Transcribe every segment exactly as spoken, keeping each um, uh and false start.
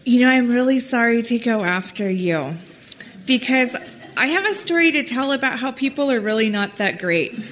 You know, I'm really sorry to go after you because I have a story to tell about how people are really not that great. um,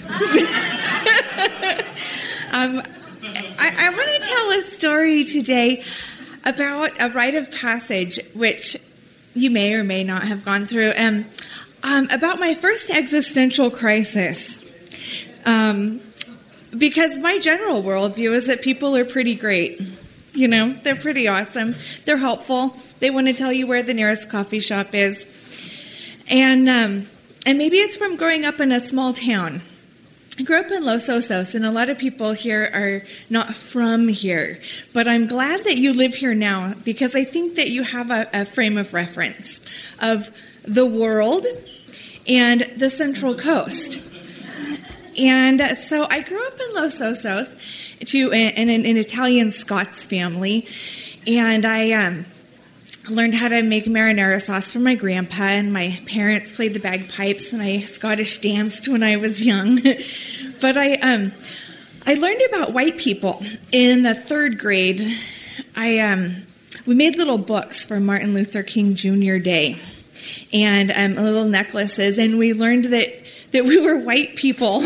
I, I want to tell a story today about a rite of passage, which you may or may not have gone through, um, um, about my first existential crisis. Um, because my general worldview is that people are pretty great. You know, they're pretty awesome. They're helpful. They want to tell you where the nearest coffee shop is. And um, and maybe it's from growing up in a small town. I grew up in Los Osos, and a lot of people here are not from here. But I'm glad that you live here now because I think that you have a, a frame of reference of the world and the Central Coast. And so I grew up in Los Osos to in an, an Italian Scots family, and I um, learned how to make marinara sauce from my grandpa, and my parents played the bagpipes, and I Scottish danced when I was young. But I um, I learned about white people in the third grade. I um, we made little books for Martin Luther King Junior Day, and um, little necklaces, and we learned that that we were white people.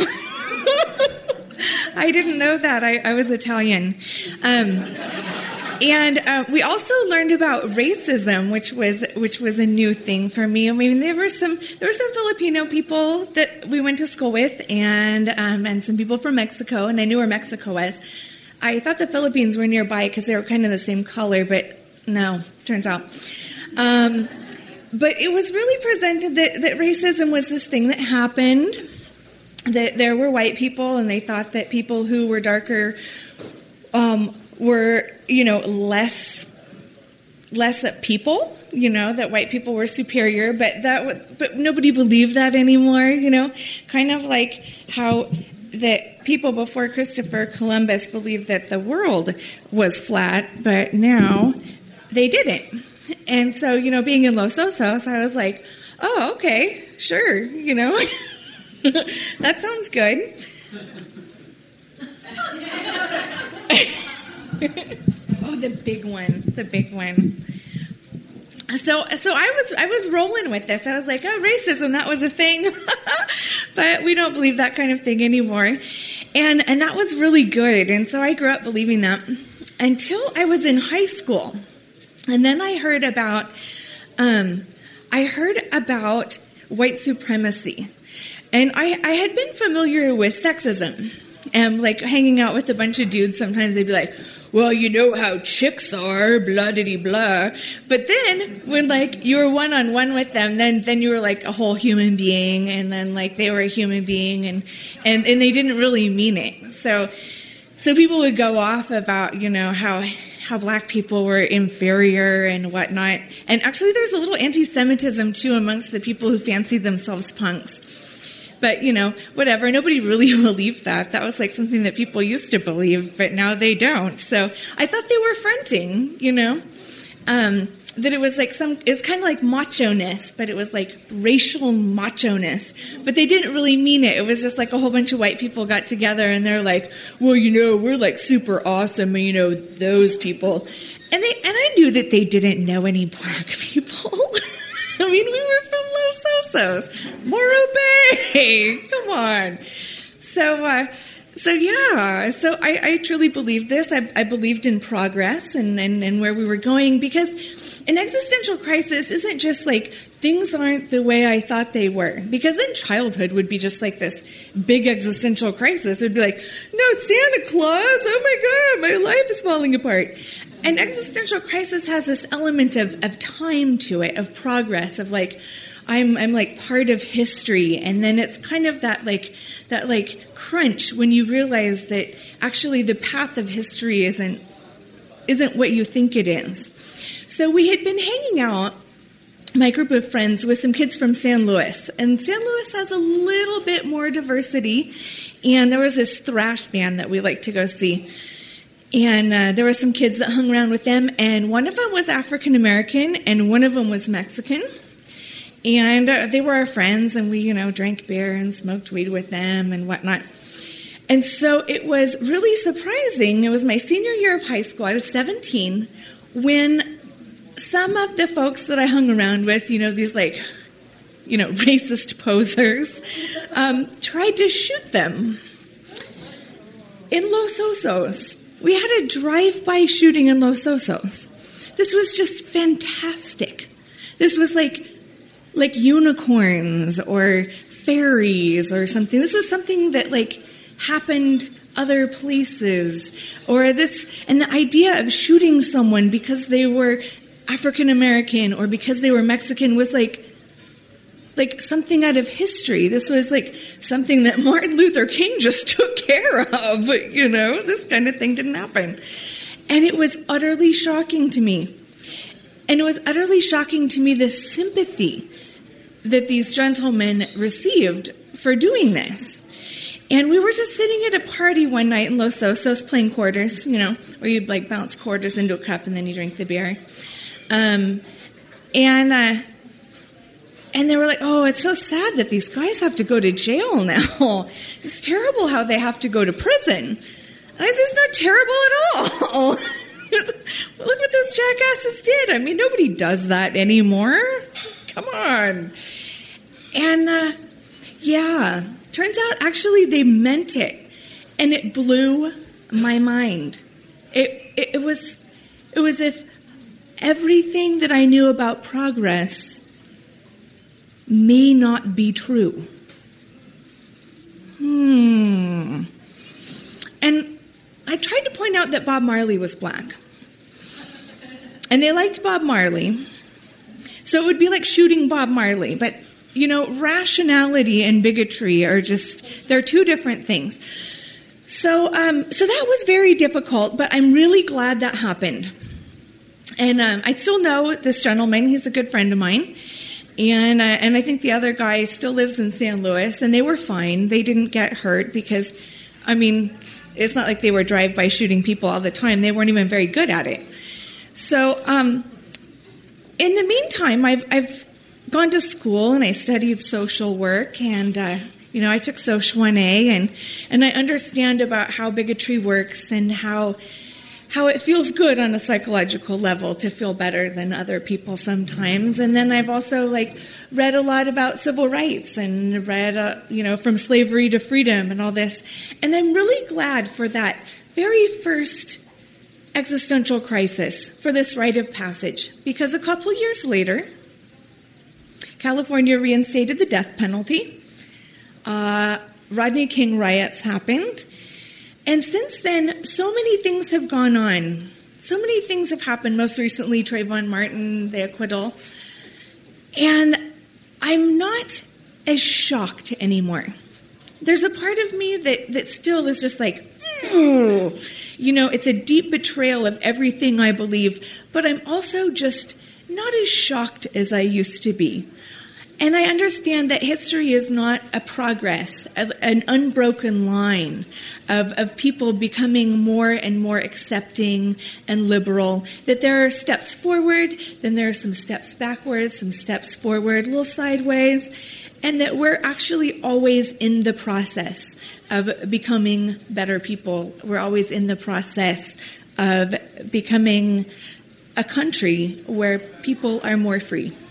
I didn't know that. I, I was Italian. Um, and uh, we also learned about racism, which was which was a new thing for me. I mean, there were some there were some Filipino people that we went to school with, and um, and some people from Mexico, and I knew where Mexico was. I thought the Philippines were nearby because they were kind of the same color, but no, turns out. Um, but it was really presented that, that racism was this thing that happened. That there were white people, and they thought that people who were darker um, were, you know, less less people. You know, that white people were superior, but that but nobody believed that anymore. You know, kind of like how that people before Christopher Columbus believed that the world was flat, but now they didn't. And so, you know, being in Los Osos, I was like, oh, okay, sure, you know. That sounds good. Oh, the big one, the big one. So, so I was, I was rolling with this. I was like, oh, racism, that was a thing, but we don't believe that kind of thing anymore, and and that was really good. And so I grew up believing that until I was in high school, and then I heard about, um, I heard about white supremacy. And I, I had been familiar with sexism, and like hanging out with a bunch of dudes, sometimes they'd be like, well, you know how chicks are, blah-diddy-blah. But then when like you were one-on-one with them, then then you were like a whole human being, and then like they were a human being, and, and, and they didn't really mean it. So so people would go off about, you know, how how black people were inferior and whatnot. And actually there's a little anti-Semitism too amongst the people who fancied themselves punks. But, you know, whatever. Nobody really believed that. That was like something that people used to believe, but now they don't. So I thought they were fronting, you know, um, that it was like some, it's kind of like macho-ness, but it was like racial macho-ness. But they didn't really mean it. It was just like a whole bunch of white people got together and they're like, well, you know, we're like super awesome, you know, those people. And they, and I knew that they didn't know any black people. I mean, we were from Los Osos. Morro Bay. Come on. So, uh, so yeah. So I, I truly believed this. I, I believed in progress and, and, and where we were going, because an existential crisis isn't just like things aren't the way I thought they were. Because then childhood would be just like this big existential crisis. It would be like, no, Santa Claus. Oh my God, my life is falling apart. An existential crisis has this element of, of time to it, of progress, of like, I'm I'm like part of history, and then it's kind of that like that like crunch when you realize that actually the path of history isn't isn't what you think it is. So we had been hanging out, my group of friends, with some kids from San Luis, and San Luis has a little bit more diversity, and there was this thrash band that we like to go see. And uh, there were some kids that hung around with them, and one of them was African American, and one of them was Mexican. And uh, they were our friends, and we, you know, drank beer and smoked weed with them and whatnot. And so it was really surprising. It was my senior year of high school. I was seventeen when some of the folks that I hung around with, you know, these like, you know, racist posers, um, tried to shoot them in Los Osos. We had a drive-by shooting in Los Osos. This was just fantastic. This was like like unicorns or fairies or something. This was something that like happened other places. Or this, and the idea of shooting someone because they were African American or because they were Mexican was like like something out of history. This was like something that Martin Luther King just took care of, you know. This kind of thing didn't happen. And it was utterly shocking to me. And it was utterly shocking to me the sympathy that these gentlemen received for doing this. And we were just sitting at a party one night in Los Osos playing quarters, you know, where you'd like bounce quarters into a cup and then you drink the beer. Um, and uh, and they were like, oh, it's so sad that these guys have to go to jail now. It's terrible how they have to go to prison. And I said, it's not terrible at all. Look what those jackasses did. I mean, nobody does that anymore. Come on. And, uh, yeah, turns out actually they meant it. And it blew my mind. It, it, it was, it was as if everything that I knew about progress may not be true. Hmm. And I tried to point out that Bob Marley was black. And they liked Bob Marley. So it would be like shooting Bob Marley. But, you know, rationality and bigotry are just, they're two different things. So, um, so that was very difficult, but I'm really glad that happened. And um, I still know this gentleman. He's a good friend of mine. And uh, and I think the other guy still lives in San Luis, and they were fine. They didn't get hurt because, I mean, it's not like they were drive-by shooting people all the time. They weren't even very good at it. So um, in the meantime, I've I've gone to school, and I studied social work, and, uh, you know, I took Social one A, and, and I understand about how bigotry works and how... how it feels good on a psychological level to feel better than other people sometimes. And then I've also, like, read a lot about civil rights and read, uh, you know, From Slavery to Freedom and all this. And I'm really glad for that very first existential crisis, for this rite of passage, because a couple years later, California reinstated the death penalty. Uh, Rodney King riots happened. And since then, so many things have gone on. So many things have happened. Most recently, Trayvon Martin, the acquittal. And I'm not as shocked anymore. There's a part of me that, that still is just like, oh, you know, it's a deep betrayal of everything I believe. But I'm also just not as shocked as I used to be. And I understand that history is not a progress, an unbroken line of, of people becoming more and more accepting and liberal, that there are steps forward, then there are some steps backwards, some steps forward, a little sideways, and that we're actually always in the process of becoming better people. We're always in the process of becoming a country where people are more free.